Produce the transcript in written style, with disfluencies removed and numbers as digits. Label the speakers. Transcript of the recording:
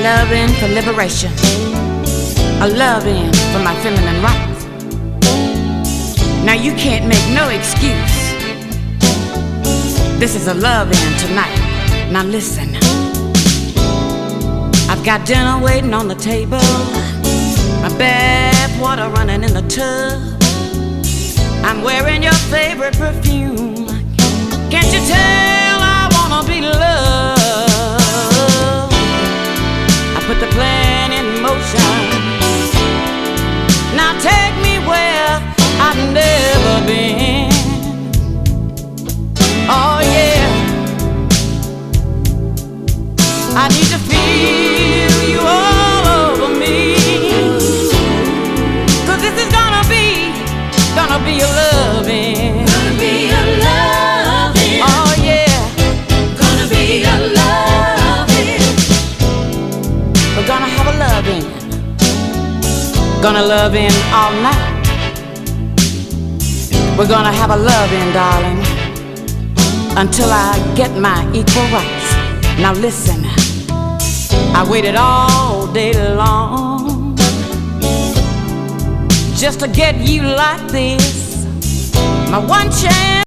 Speaker 1: loving for liberation, a loving for my feminine rights. Now you can't make no excuse. This is a loving tonight. Now listen. I've got dinner waiting on the table, my bath water running in the tub. I'm wearing your favorite perfume. Can't you tell I wanna be loved? I put the plan in motion. Now take me where I've never been. Oh yeah, I need to feel you all over me, 'cause this is gonna be a loving.
Speaker 2: Gonna be a loving.
Speaker 1: Oh yeah,
Speaker 2: Gonna be a loving.
Speaker 1: we're gonna have a loving. Gonna love in all night. We're gonna have a loving, darling, until I get my equal rights. Now listen, I waited all day long just to get you like this. My one chance.